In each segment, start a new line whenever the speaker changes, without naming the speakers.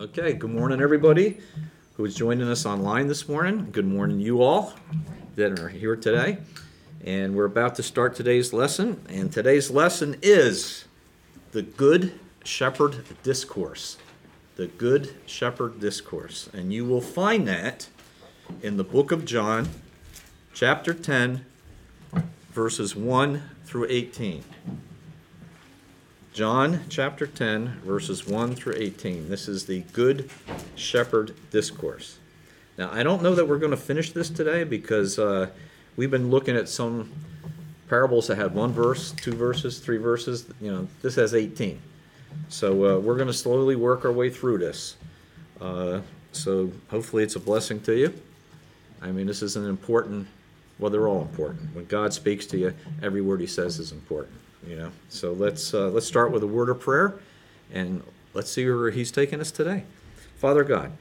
Okay, good morning, everybody who is joining us online this morning. Good morning, you all that are here today. And we're about to start today's lesson. And today's lesson is the Good Shepherd Discourse. The Good Shepherd Discourse. And you will find that in the book of John, chapter 10, verses 1 through 18. John chapter 10, verses 1 through 18. This is the Good Shepherd Discourse. Now, I don't know that we're going to finish this today because we've been looking at some parables that had one verse, two verses, three verses. This has 18. So we're going to slowly work our way through this. So hopefully it's a blessing to you. I mean, this is an important, well, they're all important. When God speaks to you, every word he says is important. So let's start with a word of prayer, and let's see where he's taking us today. Father God,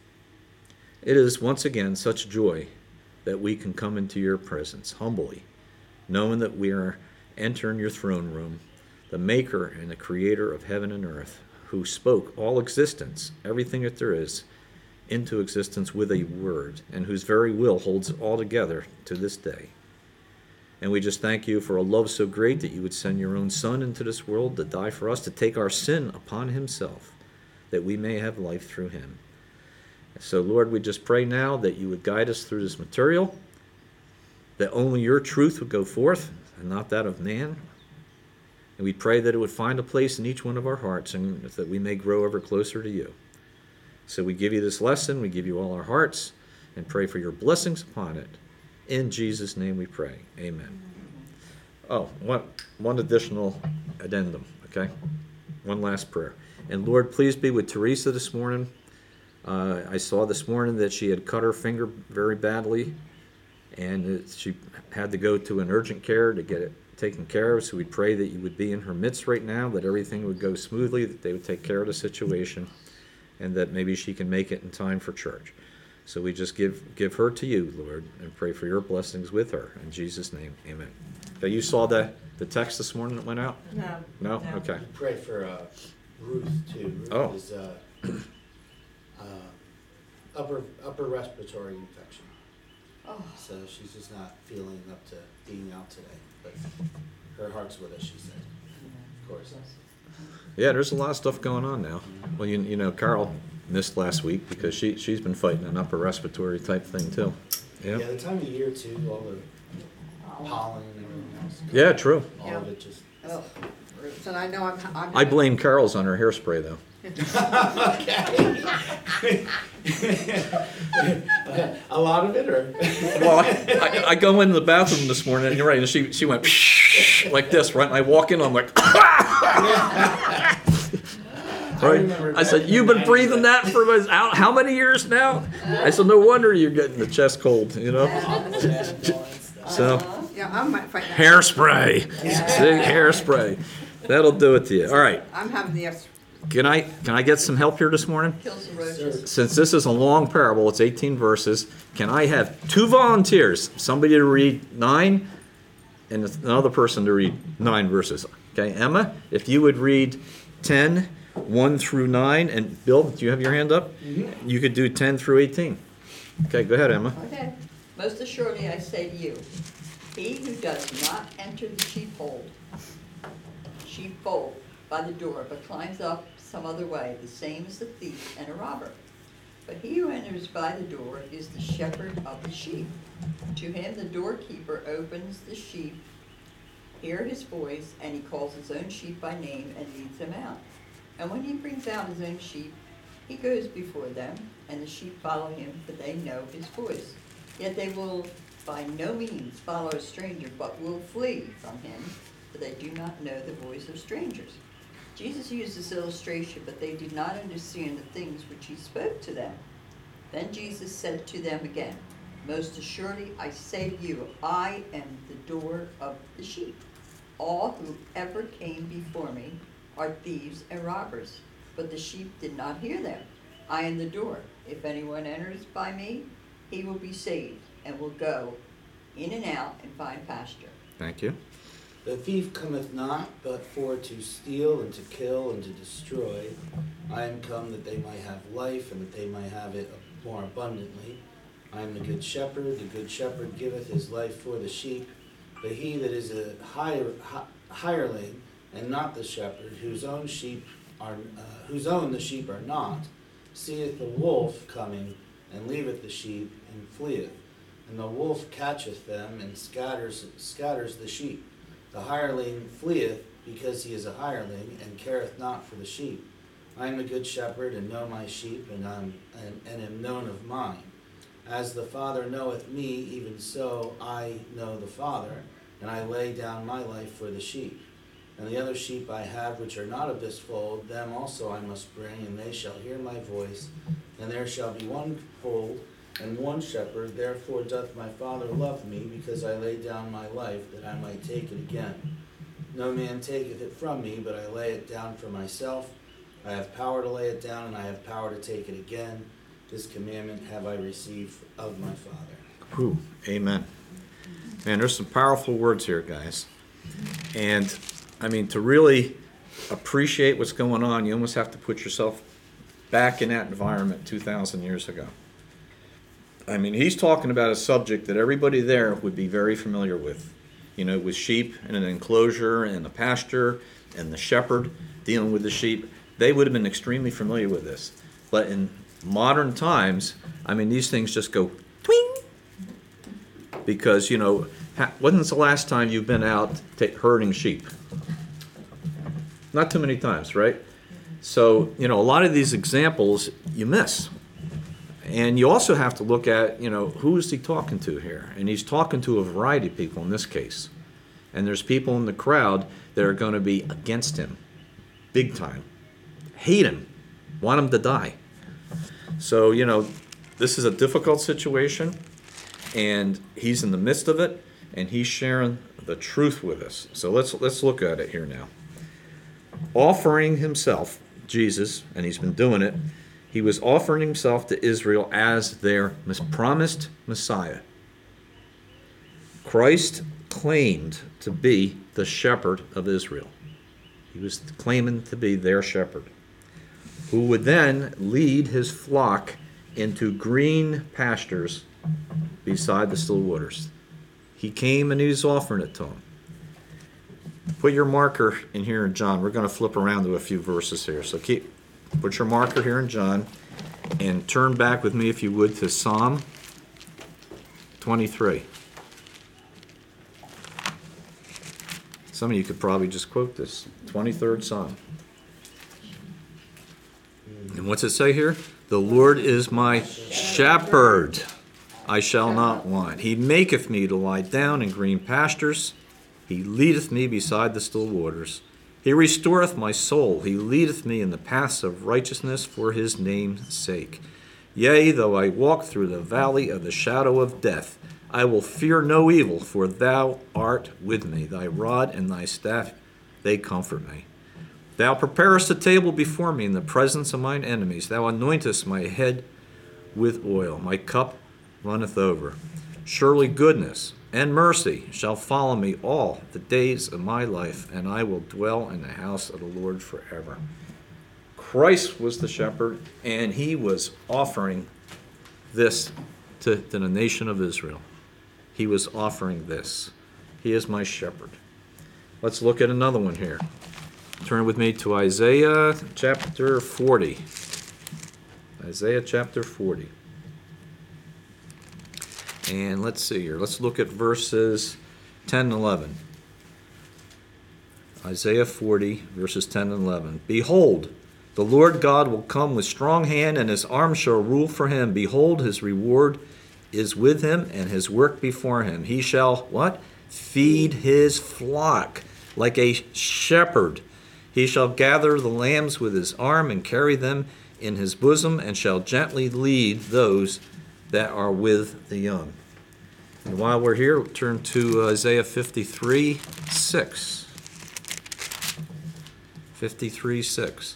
it is once again such joy that we can come into your presence humbly, knowing that we are entering your throne room, the maker and the creator of heaven and earth, who spoke all existence, everything that there is, into existence with a word, and whose very will holds it all together to this day. And we just thank you for a love so great that you would send your own Son into this world to die for us, to take our sin upon himself, that we may have life through him. So, Lord, we just pray now that you would guide us through this material, that only your truth would go forth and not that of man. And we pray that it would find a place in each one of our hearts and that we may grow ever closer to you. So we give you this lesson, we give you all our hearts, and pray for your blessings upon it. In Jesus' name we pray. Amen. Oh, one additional addendum, okay? One last prayer. And Lord, please be with Teresa this morning. I saw this morning that she had cut her finger very badly, and she had to go to an urgent care to get it taken care of. So we pray that you would be in her midst right now, that everything would go smoothly, that they would take care of the situation, and that maybe she can make it in time for church. So we just give her to you, Lord, and pray for your blessings with her. In Jesus' name, amen. Okay, you saw the text this morning that went out?
No.
No? Okay.
Pray for Ruth, too. Ruth is upper respiratory infection.
Oh.
So she's just not feeling up to being out today. But her heart's with us, she said. Of course.
Yeah, there's a lot of stuff going on now. Well, you know, Carol missed last week because she's been fighting an upper respiratory type thing too.
Yeah, the time of year too, all the pollen and everything else.
Yeah, true.
All of it just.
Oh, so I know I'm
I blame Carol's on her hairspray though.
Okay. A lot of it, or?
Well, I go into the bathroom this morning, and you're right, and she went like this, right? And I walk in, I'm like, right? I said, you've been breathing that for how many years now? I said, no wonder you're getting the chest cold, you know? So,
yeah, I might fight that.
hairspray, big hairspray. That'll do it to you. All right.
I'm having the
Can I get some help here this morning?
kills the roaches.
Since this is a long parable, it's 18 verses, can I have two volunteers, somebody to read 9 and another person to read 9 verses? Okay, Emma, if you would read 10, 1 through 9, and Bill, do you have your hand up?
Mm-hmm.
You could do 10 through 18. Okay, go ahead, Emma.
Okay. Most assuredly I say to you, he who does not enter the sheepfold by the door, but climbs up some other way, the same is a thief and a robber. But he who enters by the door is the shepherd of the sheep. To him the doorkeeper opens, the sheep hear his voice, and he calls his own sheep by name and leads them out. And when he brings out his own sheep, he goes before them, and the sheep follow him, for they know his voice. Yet they will by no means follow a stranger, but will flee from him, for they do not know the voice of strangers. Jesus used this illustration, but they did not understand the things which he spoke to them. Then Jesus said to them again, most assuredly I say to you, I am the door of the sheep. All who ever came before me are thieves and robbers, but the sheep did not hear them. I am the door. If anyone enters by me, he will be saved and will go in and out and find pasture.
Thank you.
The thief cometh not, but for to steal, and to kill, and to destroy. I am come that they might have life, and that they might have it more abundantly. I am the good shepherd. The good shepherd giveth his life for the sheep. But he that is a hireling, and not the shepherd, whose own the sheep are not, seeth the wolf coming, and leaveth the sheep, and fleeth. And the wolf catcheth them, and scatters the sheep. The hireling fleeth, because he is a hireling, and careth not for the sheep. I am the good shepherd, and know my sheep, and am known of mine. As the Father knoweth me, even so I know the Father, and I lay down my life for the sheep. And the other sheep I have, which are not of this fold, them also I must bring, and they shall hear my voice. And there shall be one fold, and one shepherd. Therefore doth my Father love me, because I lay down my life, that I might take it again. No man taketh it from me, but I lay it down for myself. I have power to lay it down, and I have power to take it again. This commandment have I received of my Father.
Whew. Amen. Man, there's some powerful words here, guys. And, I mean, to really appreciate what's going on, you almost have to put yourself back in that environment 2,000 years ago. I mean, he's talking about a subject that everybody there would be very familiar with. You know, with sheep in an enclosure and a pasture and the shepherd dealing with the sheep. They would have been extremely familiar with this. But in modern times, I mean, these things just go twing. Because, you know, when's the last time you've been out herding sheep? Not too many times, right? So, you know, a lot of these examples you miss. And you also have to look at, you know, who is he talking to here? And he's talking to a variety of people in this case. And there's people in the crowd that are going to be against him, big time. Hate him, want him to die. So, you know, this is a difficult situation, and he's in the midst of it, and he's sharing the truth with us. So let's look at it here now. Offering himself, Jesus, and he's been doing it, he was offering himself to Israel as their promised Messiah. Christ claimed to be the shepherd of Israel. He was claiming to be their shepherd, who would then lead his flock into green pastures beside the still waters. He came and he was offering it to them. Put your marker in here in John. We're going to flip around to a few verses here. So put your marker here in John and turn back with me, if you would, to Psalm 23. Some of you could probably just quote this. 23rd Psalm. And what's it say here? The Lord is my shepherd. I shall not want. He maketh me to lie down in green pastures. He leadeth me beside the still waters. He restoreth my soul. He leadeth me in the paths of righteousness for his name's sake. Yea, though I walk through the valley of the shadow of death, I will fear no evil, for thou art with me. Thy rod and thy staff, they comfort me. Thou preparest a table before me in the presence of mine enemies. Thou anointest my head with oil. My cup runneth over. Surely goodness and mercy shall follow me all the days of my life, and I will dwell in the house of the Lord forever. Christ was the shepherd, and he was offering this to the nation of Israel. He was offering this. He is my shepherd. Let's look at another one here. Turn with me to Isaiah chapter 40. Isaiah chapter 40. And let's see here. Let's look at verses 10 and 11. Isaiah 40, verses 10 and 11. Behold, the Lord God will come with strong hand, and his arm shall rule for him. Behold, his reward is with him, and his work before him. He shall, what? Feed his flock like a shepherd. He shall gather the lambs with his arm, and carry them in his bosom, and shall gently lead those that are with the young. And while we're here, turn to Isaiah 53, 6. 53, 6.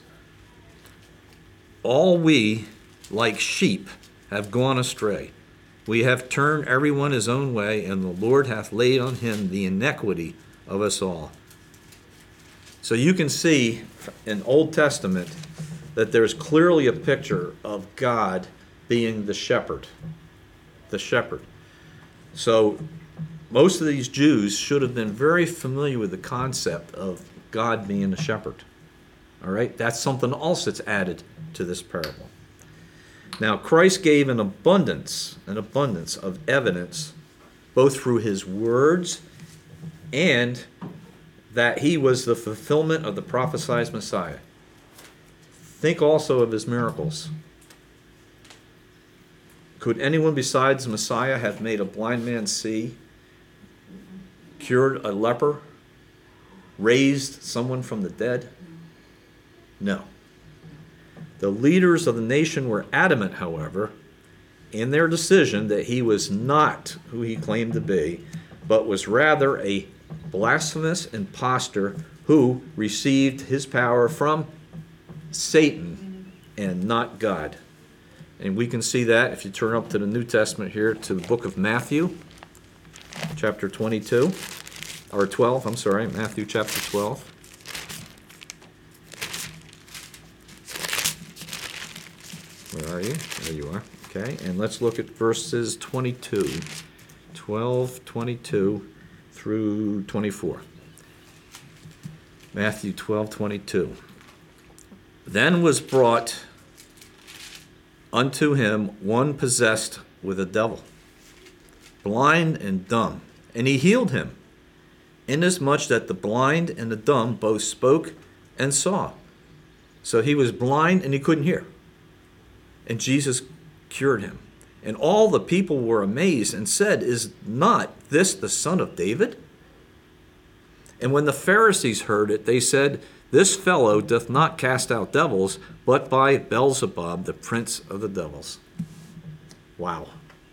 All we, like sheep, have gone astray. We have turned everyone his own way, and the Lord hath laid on him the iniquity of us all. So you can see in Old Testament that there's clearly a picture of God being the shepherd. The shepherd. So most of these Jews should have been very familiar with the concept of God being a shepherd. All right? That's something else that's added to this parable. Now, Christ gave an abundance of evidence, both through his words and that he was the fulfillment of the prophesied Messiah. Think also of his miracles. Could anyone besides the Messiah have made a blind man see, cured a leper, raised someone from the dead? No. The leaders of the nation were adamant, however, in their decision that he was not who he claimed to be, but was rather a blasphemous impostor who received his power from Satan and not God. And we can see that if you turn up to the New Testament here to the book of Matthew, chapter 22, or 12, I'm sorry, Matthew chapter 12. Where are you? There you are. Okay, and let's look at verses 22, 12, 22 through 24. Matthew 12, 22. Then was brought unto him one possessed with a devil, blind and dumb, and he healed him, inasmuch that the blind and the dumb both spoke and saw. So he was blind and he couldn't hear. And Jesus cured him. And all the people were amazed and said, Is not this the son of David? And when the Pharisees heard it, they said, This fellow doth not cast out devils, but by Beelzebub, the prince of the devils. Wow.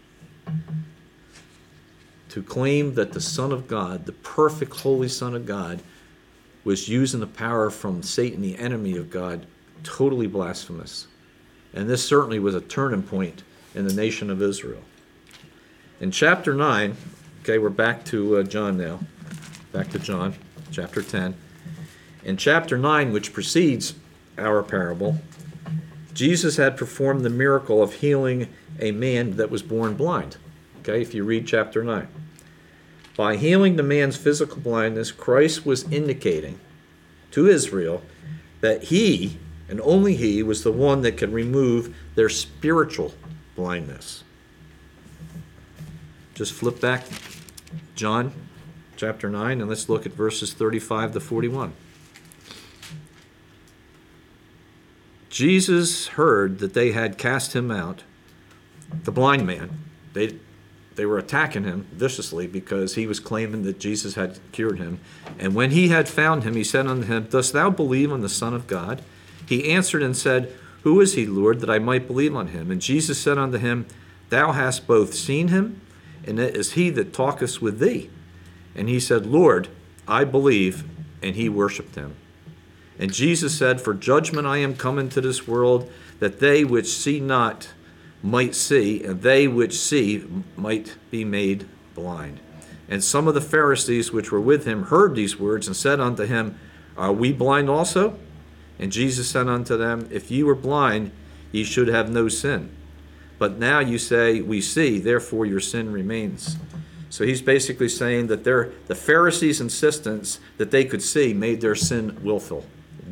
To claim that the Son of God, the perfect holy Son of God, was using the power from Satan, the enemy of God, totally blasphemous. And this certainly was a turning point in the nation of Israel. In chapter 9, okay, we're back to John now. Back to John, chapter 10. In chapter 9, which precedes our parable, Jesus had performed the miracle of healing a man that was born blind. Okay, if you read chapter 9. By healing the man's physical blindness, Christ was indicating to Israel that he, and only he, was the one that could remove their spiritual blindness. Just flip back John chapter 9 and let's look at verses 35 to 41. Jesus heard that they had cast him out, the blind man. They were attacking him viciously because he was claiming that Jesus had cured him. And when he had found him, he said unto him, Dost thou believe on the Son of God? He answered and said, Who is he, Lord, that I might believe on him? And Jesus said unto him, Thou hast both seen him, and it is he that talketh with thee. And he said, Lord, I believe. And he worshipped him. And Jesus said, For judgment I am come into this world, that they which see not might see, and they which see might be made blind. And some of the Pharisees which were with him heard these words, and said unto him, Are we blind also? And Jesus said unto them, If ye were blind, ye should have no sin. But now you say, We see, therefore your sin remains. So he's basically saying that the Pharisees' insistence that they could see made their sin willful.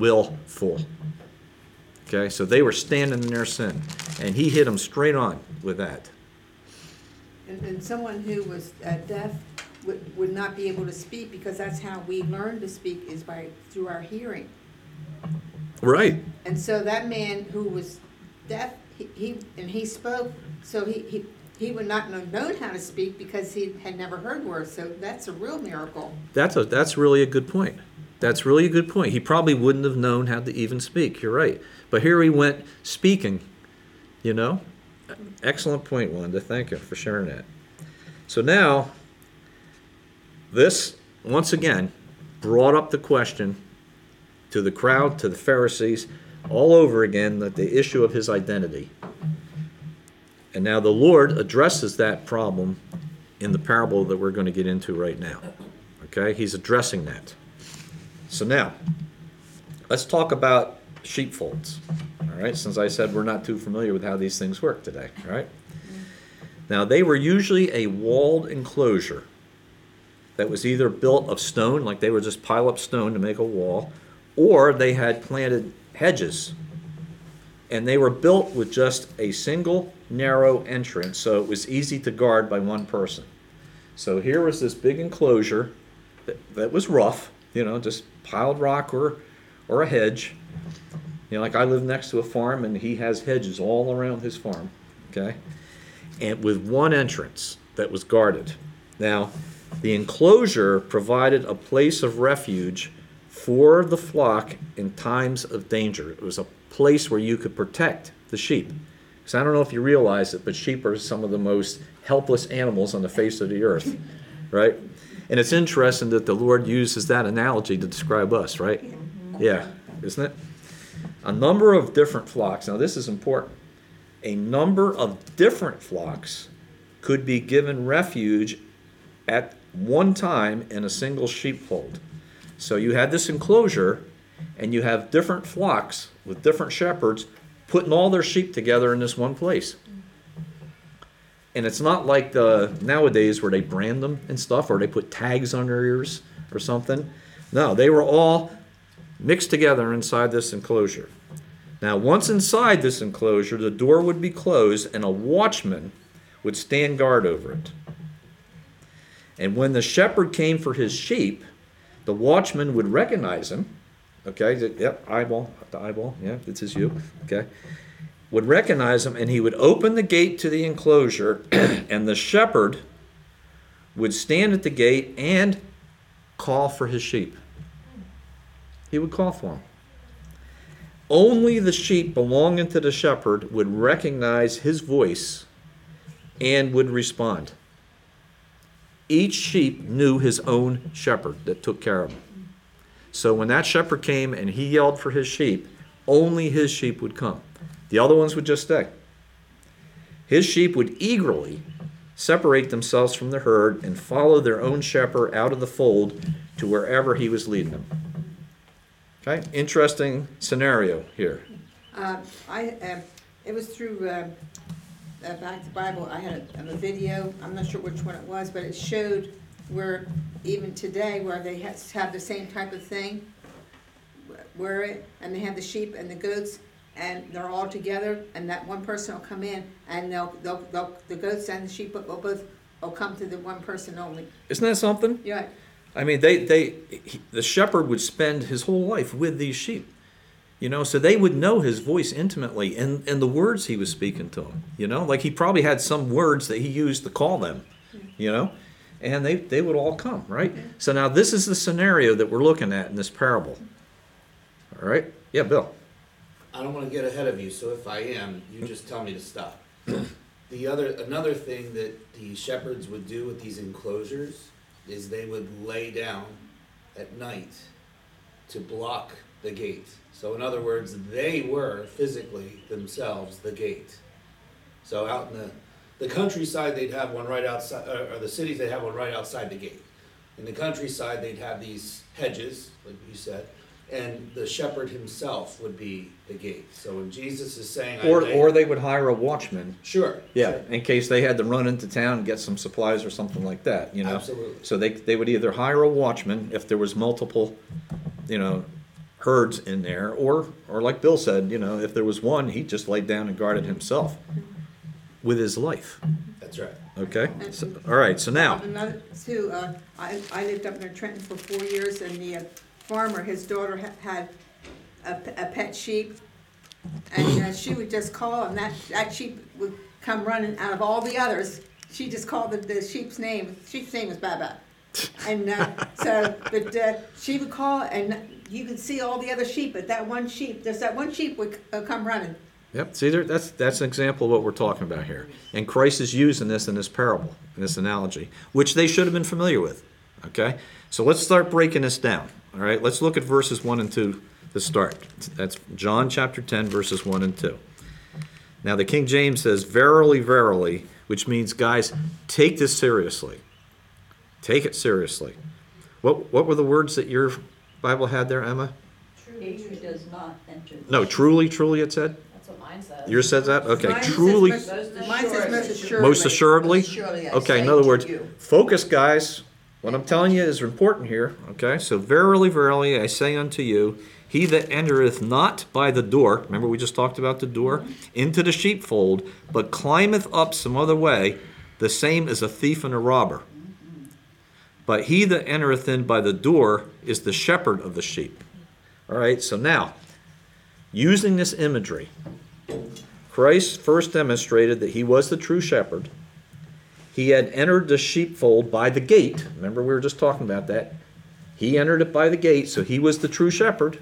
Okay, so they were standing in their sin. And he hit them straight on with that.
And someone who was deaf would not be able to speak, because that's how we learn to speak, is through our hearing.
Right.
And so that man who was deaf, he spoke, so he would not have known how to speak because he had never heard words. So that's a real miracle.
That's really a good point. That's really a good point. He probably wouldn't have known how to even speak. You're right. But here he went speaking, you know. Excellent point, Wanda. Thank you for sharing that. So now, this, once again, brought up the question to the crowd, to the Pharisees, all over again, that the issue of his identity. And now the Lord addresses that problem in the parable that we're going to get into right now. Okay, he's addressing that. So now, let's talk about sheepfolds. All right, since I said we're not too familiar with how these things work today. All right. Now, they were usually a walled enclosure that was either built of stone, like they would just pile up stone to make a wall, or they had planted hedges. And they were built with just a single narrow entrance, so it was easy to guard by one person. So here was this big enclosure that was rough, just piled rock or a hedge. Like I live next to a farm, and he has hedges all around his farm, okay? And with one entrance that was guarded. Now, the enclosure provided a place of refuge for the flock in times of danger. It was a place where you could protect the sheep. Because I don't know if you realize it, but sheep are some of the most helpless animals on the face of the earth, right? And it's interesting that the Lord uses that analogy to describe us, right? Yeah, isn't it? A number of different flocks, now this is important, a number of different flocks could be given refuge at one time in a single sheepfold. So you had this enclosure, and you have different flocks with different shepherds putting all their sheep together in this one place. And it's not like nowadays where they brand them and stuff, or they put tags on their ears or something. No, they were all mixed together inside this enclosure. Now, once inside this enclosure, the door would be closed, and a watchman would stand guard over it. And when the shepherd came for his sheep, the watchman would recognize him. Okay, yep, eyeball to eyeball, yeah, this is you, okay. Would recognize him, and he would open the gate to the enclosure, and the shepherd would stand at the gate and call for his sheep. He would call for them. Only the sheep belonging to the shepherd would recognize his voice and would respond. Each sheep knew his own shepherd that took care of him. So when that shepherd came and he yelled for his sheep, only his sheep would come. The other ones would just stay. His sheep would eagerly separate themselves from the herd and follow their own shepherd out of the fold to wherever he was leading them. Okay, interesting scenario here.
It was through Back to Bible. I had a video. I'm not sure which one it was, but it showed where even today, where they have the same type of thing, and they have the sheep and the goats, and they're all together, and that one person will come in, and the goats and the sheep will both come to the one person only.
Isn't that something?
Yeah.
I mean, the shepherd would spend his whole life with these sheep, so they would know his voice intimately and the words he was speaking to them, like he probably had some words that he used to call them, and they would all come, right? So now this is the scenario that we're looking at in this parable. All right? Yeah, Bill.
I don't want to get ahead of you, so if I am, you just tell me to stop. Another thing that the shepherds would do with these enclosures is they would lay down at night to block the gate. So in other words, they were physically themselves the gate. So out in the countryside, they'd have one right outside, or the cities, they'd have one right outside the gate. In the countryside, they'd have these hedges, like you said, and the shepherd himself would be the gate. So when Jesus is saying,
or they would hire a watchman.
Sure.
Yeah,
sure.
in case they had to run into town and get some supplies or something like that,
Absolutely.
So they would either hire a watchman if there was multiple, herds in there, or like Bill said, if there was one, he just laid down and guarded himself with his life.
That's right.
Okay. So, all right. So now.
Another too. I lived up in Trenton for 4 years, and the farmer, his daughter had a pet sheep, and she would just call, and that sheep would come running out of all the others. She just called the sheep's name. The sheep's name was Baba, and she would call, and you could see all the other sheep, but that one sheep would come running.
Yep. See, that's an example of what we're talking about here, and Christ is using this in this parable, in this analogy, which they should have been familiar with. Okay. So let's start breaking this down. All right, let's look at verses 1 and 2 to start. That's John chapter 10, verses 1 and 2. Now, the King James says, "Verily, verily," which means, guys, take this seriously. Take it seriously. What were the words that your Bible had there, Emma?
He who does not enter. the
No,
sheep-
truly it said?
That's what mine says.
Yours says that? Okay,
Mine says
truly,
most- Mine says most assuredly.
most assuredly?
Most surely I
Okay,
say
in other
to
words,
you.
focus, guys. What I'm telling you is important here, okay? So verily, verily, I say unto you, he that entereth not by the door, remember we just talked about the door, into the sheepfold, but climbeth up some other way, the same is a thief and a robber. But he that entereth in by the door is the shepherd of the sheep. All right, so now, using this imagery, Christ first demonstrated that he was the true shepherd. He had entered the sheepfold by the gate. Remember, we were just talking about that. He entered it by the gate, so he was the true shepherd.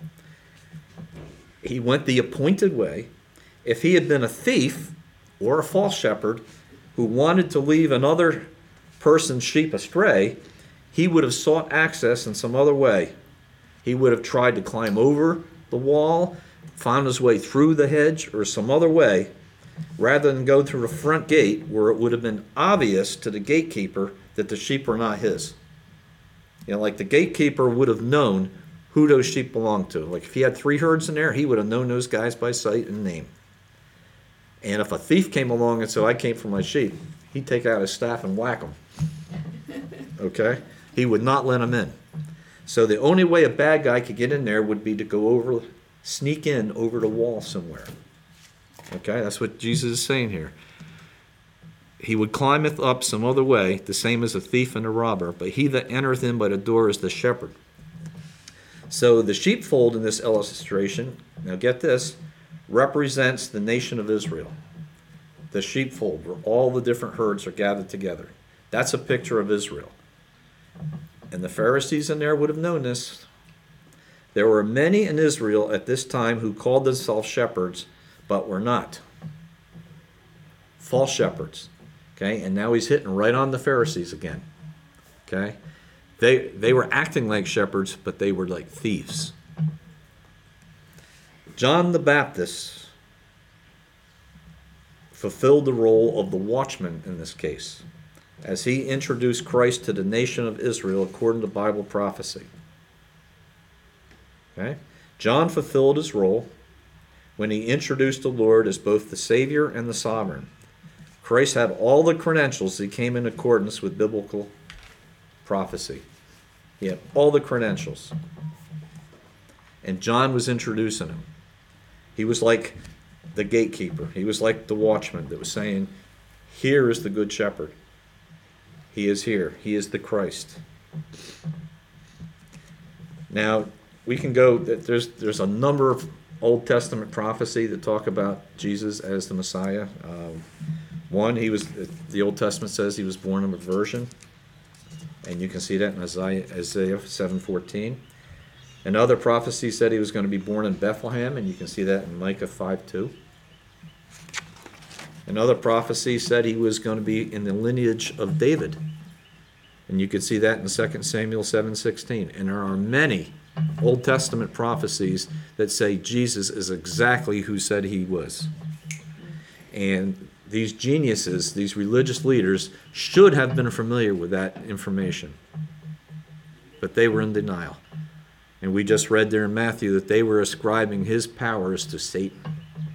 He went the appointed way. If he had been a thief or a false shepherd who wanted to leave another person's sheep astray, he would have sought access in some other way. He would have tried to climb over the wall, found his way through the hedge, or some other way, rather than go through the front gate where it would have been obvious to the gatekeeper that the sheep were not his. You know, like the gatekeeper would have known who those sheep belonged to. Like if he had 3 herds in there, he would have known those guys by sight and name. And if a thief came along and said, I came for my sheep, he'd take out his staff and whack them. Okay? He would not let them in. So the only way a bad guy could get in there would be to go over, sneak in over the wall somewhere. Okay? That's what Jesus is saying here. He would climbeth up some other way, the same as a thief and a robber, but he that entereth in by the door is the shepherd. So the sheepfold in this illustration, now get this, represents the nation of Israel. The sheepfold, where all the different herds are gathered together. That's a picture of Israel. And the Pharisees in there would have known this. There were many in Israel at this time who called themselves shepherds, but were not. False shepherds. Okay, and now he's hitting right on the Pharisees again. Okay? They were acting like shepherds, but they were like thieves. John the Baptist fulfilled the role of the watchman in this case, as he introduced Christ to the nation of Israel according to Bible prophecy. Okay? John fulfilled his role when he introduced the Lord as both the Savior and the Sovereign. Christ had all the credentials that came in accordance with biblical prophecy. He had all the credentials. And John was introducing him. He was like the gatekeeper. He was like the watchman that was saying, here is the good shepherd. He is here. He is the Christ. Now, we can go, there's a number of Old Testament prophecy that talk about Jesus as the Messiah. One, the Old Testament says he was born of a virgin. And you can see that in Isaiah 7:14. Another prophecy said he was going to be born in Bethlehem, and you can see that in Micah 5:2. Another prophecy said he was going to be in the lineage of David. And you can see that in 2 Samuel 7:16. And there are many Old Testament prophecies that say Jesus is exactly who said he was. And these geniuses, these religious leaders, should have been familiar with that information. But they were in denial. And we just read there in Matthew that they were ascribing his powers to Satan.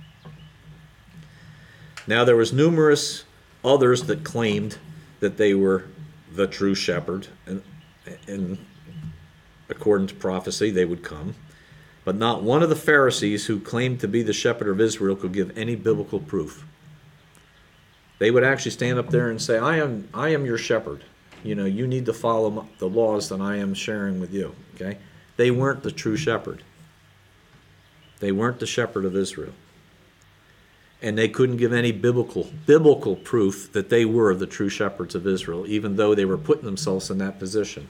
Now there was numerous others that claimed that they were the true shepherd, and according to prophecy they would come. But not one of the Pharisees who claimed to be the shepherd of Israel could give any biblical proof. They would actually stand up there and say, I am your shepherd. You know, you need to follow the laws that I am sharing with you. Okay? They weren't the true shepherd. They weren't the shepherd of Israel. And they couldn't give any biblical proof that they were the true shepherds of Israel, even though they were putting themselves in that position.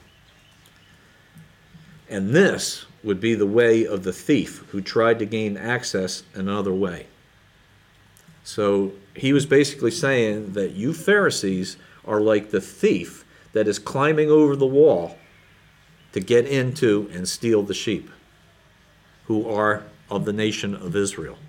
And this would be the way of the thief who tried to gain access another way. So he was basically saying that you Pharisees are like the thief that is climbing over the wall to get into and steal the sheep, who are of the nation of Israel.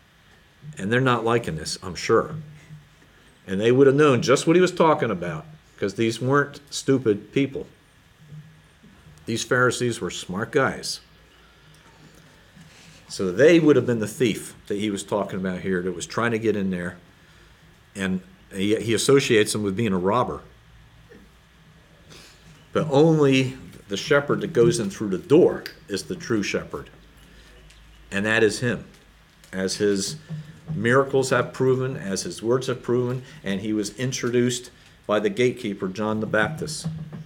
And they're not liking this, I'm sure. And they would have known just what he was talking about, because these weren't stupid people. These Pharisees were smart guys. So they would have been the thief that he was talking about here that was trying to get in there. And he associates them with being a robber. But only the shepherd that goes in through the door is the true shepherd. And that is him. As his miracles have proven, as his words have proven, and he was introduced by the gatekeeper, John the Baptist.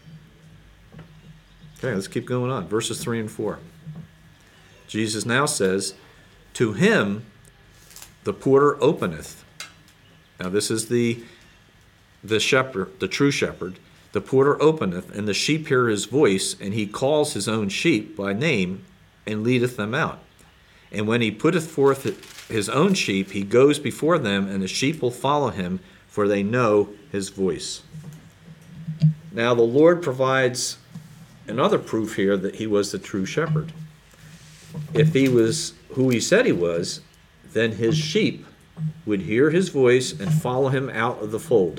Okay, let's keep going on. Verses 3 and 4. Jesus now says, to him the porter openeth. Now this is the shepherd, the true shepherd. The porter openeth, and the sheep hear his voice, and he calls his own sheep by name, and leadeth them out. And when he putteth forth his own sheep, he goes before them, and the sheep will follow him, for they know his voice. Now the Lord provides another proof here that he was the true shepherd. If he was who he said he was, then his sheep would hear his voice and follow him out of the fold.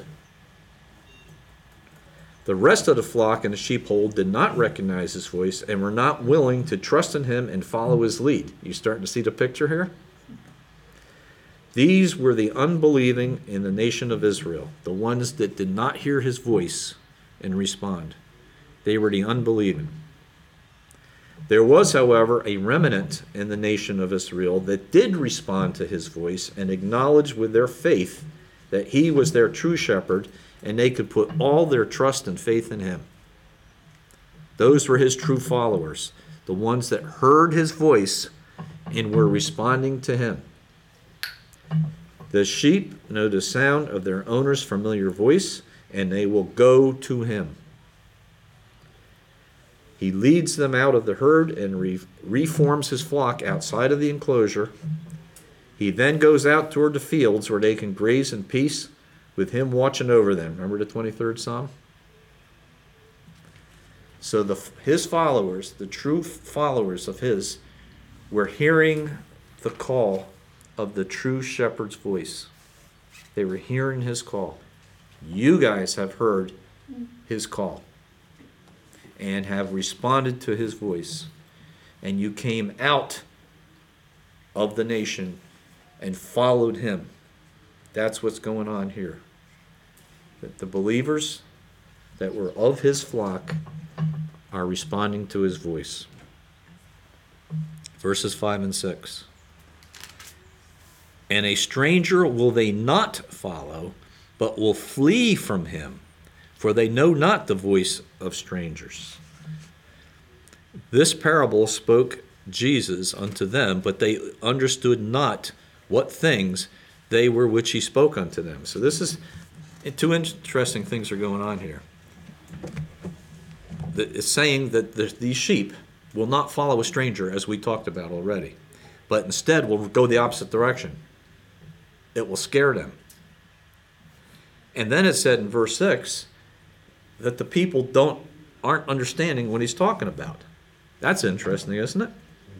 The rest of the flock in the sheepfold did not recognize his voice and were not willing to trust in him and follow his lead. You starting to see the picture here? These were the unbelieving in the nation of Israel, the ones that did not hear his voice and respond. They were the unbelieving. There was, however, a remnant in the nation of Israel that did respond to his voice and acknowledge with their faith that he was their true shepherd, and they could put all their trust and faith in him. Those were his true followers, the ones that heard his voice and were responding to him. The sheep know the sound of their owner's familiar voice, and they will go to him. He leads them out of the herd and reforms his flock outside of the enclosure. He then goes out toward the fields where they can graze in peace with him watching over them. Remember the 23rd Psalm? So his followers, the true followers of his, were hearing the call of the true shepherd's voice. They were hearing his call. You guys have heard his call and have responded to his voice. And you came out of the nation and followed him. That's what's going on here. That the believers that were of his flock are responding to his voice. Verses 5 and 6. And a stranger will they not follow, but will flee from him, for they know not the voice of strangers. This parable spoke Jesus unto them, but they understood not what things they were which he spoke unto them. So this is two interesting things are going on here. It's saying that these sheep will not follow a stranger, as we talked about already, but instead will go the opposite direction. It will scare them. And then it said in verse 6 that the people aren't understanding what he's talking about. That's interesting, isn't it?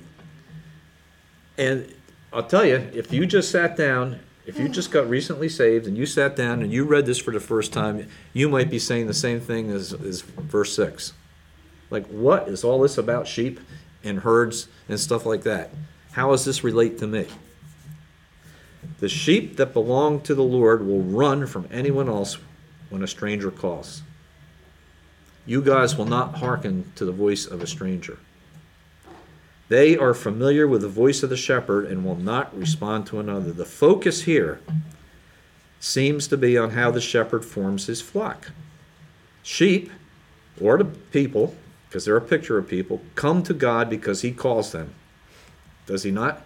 And I'll tell you, if you just sat down, if you just got recently saved and you sat down and you read this for the first time, you might be saying the same thing as verse 6. Like, what is all this about sheep and herds and stuff like that? How does this relate to me? The sheep that belong to the Lord will run from anyone else when a stranger calls. You guys will not hearken to the voice of a stranger. They are familiar with the voice of the shepherd and will not respond to another. The focus here seems to be on how the shepherd forms his flock. Sheep, or the people, because they're a picture of people, come to God because he calls them. Does he not?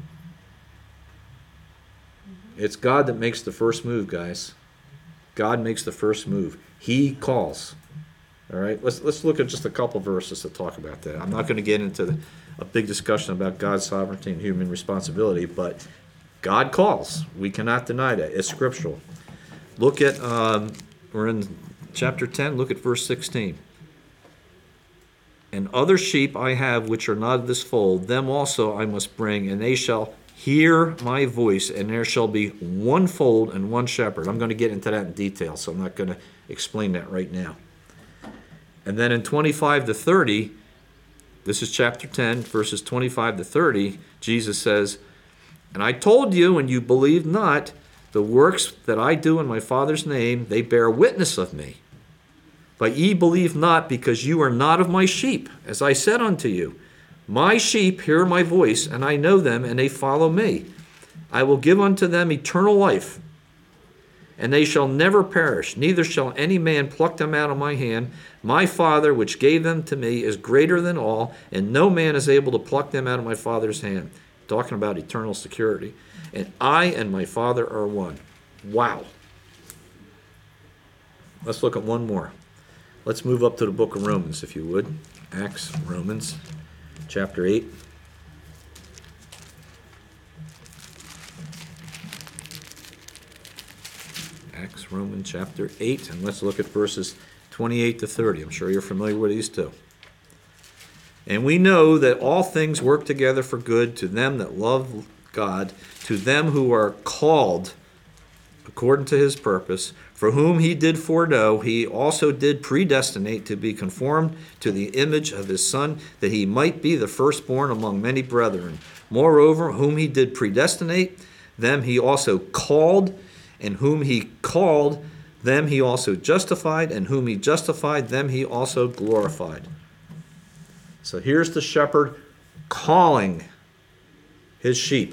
It's God that makes the first move, guys. God makes the first move. He calls. All right, let's look at just a couple verses to talk about that. I'm not going to get into a big discussion about God's sovereignty and human responsibility, but God calls. We cannot deny that. It's scriptural. Look at, we're in chapter 10, look at verse 16. And other sheep I have which are not of this fold, them also I must bring, and they shall hear my voice, and there shall be one fold and one shepherd. I'm going to get into that in detail, so I'm not going to explain that right now. And then in 25 to 30, this is chapter 10, verses 25 to 30, Jesus says, "And I told you, and you believed not, the works that I do in my Father's name, they bear witness of me. But ye believe not, because you are not of my sheep, as I said unto you. My sheep hear my voice, and I know them, and they follow me. I will give unto them eternal life, and they shall never perish, neither shall any man pluck them out of my hand. My Father, which gave them to me, is greater than all, and no man is able to pluck them out of my Father's hand." Talking about eternal security. "And I and my Father are one." Wow. Let's look at one more. Let's move up to the book of Romans, if you would. Acts, Romans, chapter 8. Acts, Romans, chapter 8. And let's look at verses 28 to 30. I'm sure you're familiar with these two. "And we know that all things work together for good to them that love God, to them who are called according to his purpose, for whom he did foreknow, he also did predestinate to be conformed to the image of his Son, that he might be the firstborn among many brethren. Moreover, whom he did predestinate, them he also called, and whom he called, them he also justified, and whom he justified, them he also glorified." So here's the shepherd calling his sheep.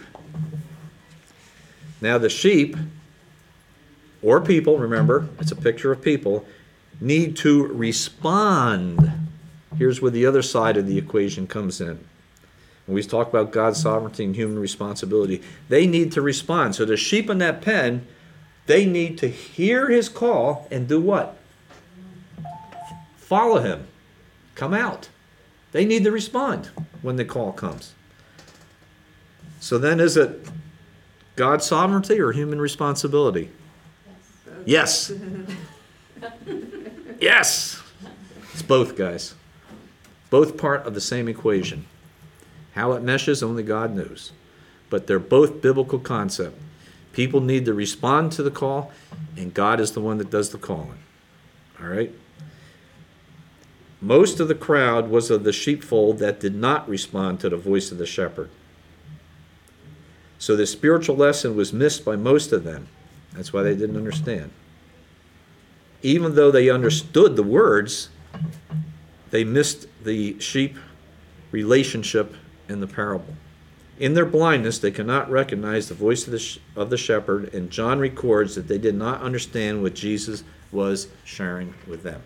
Now the sheep, or people, remember, it's a picture of people, need to respond. Here's where the other side of the equation comes in. When we talk about God's sovereignty and human responsibility, they need to respond. So the sheep in that pen, they need to hear his call and do what? Follow him. Come out. They need to respond when the call comes. So then is it God's sovereignty or human responsibility? Yes. Yes. It's both, guys. Both part of the same equation. How it meshes, only God knows. But they're both biblical concepts. People need to respond to the call, and God is the one that does the calling. All right? Most of the crowd was of the sheepfold that did not respond to the voice of the shepherd. So the spiritual lesson was missed by most of them. That's why they didn't understand. Even though they understood the words, they missed the sheep relationship in the parable. In their blindness, they could not recognize the voice of the shepherd, and John records that they did not understand what Jesus was sharing with them.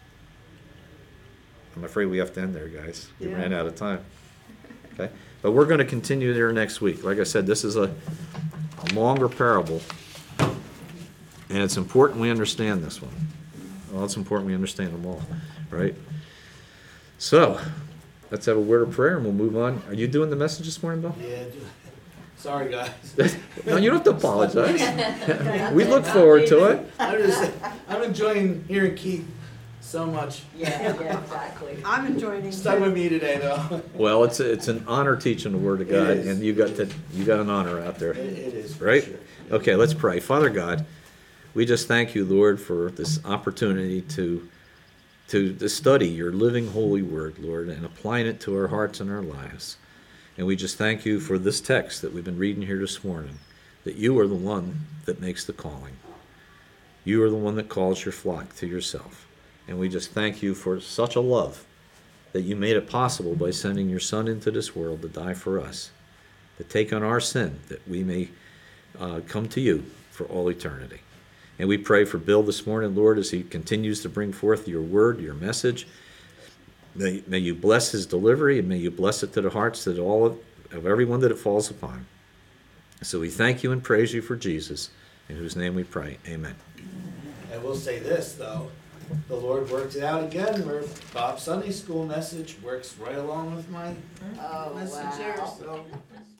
I'm afraid we have to end there, guys. We ran out of time. Okay? But we're going to continue there next week. Like I said, this is a longer parable, and it's important we understand this one. Well, it's important we understand them all, right? So, let's have a word of prayer, and we'll move on. Are you doing the message this morning, Bill?
Yeah, sorry guys.
No, you don't have to apologize. We look forward to it.
I'm enjoying hearing Keith so much.
Yeah, exactly.
I'm enjoying it.
Stuck with me today though.
Well, it's an honor teaching the Word of
It
God,
is.
and you got an honor out there.
It is, for
Right?
sure.
Okay, let's pray. Father God, we just thank you, Lord, for this opportunity to study your living holy word, Lord, and applying it to our hearts and our lives. And we just thank you for this text that we've been reading here this morning, that you are the one that makes the calling. You are the one that calls your flock to yourself. And we just thank you for such a love that you made it possible by sending your Son into this world to die for us, to take on our sin, that we may come to you for all eternity. And we pray for Bill this morning, Lord, as he continues to bring forth your word, your message. May you bless his delivery, and may you bless it to the hearts of everyone that it falls upon. So we thank you and praise you for Jesus, in whose name we pray. Amen.
I will say this though, the Lord worked it out again where Bob's Sunday school message works right along with my
Oh,
message there.
wow.
So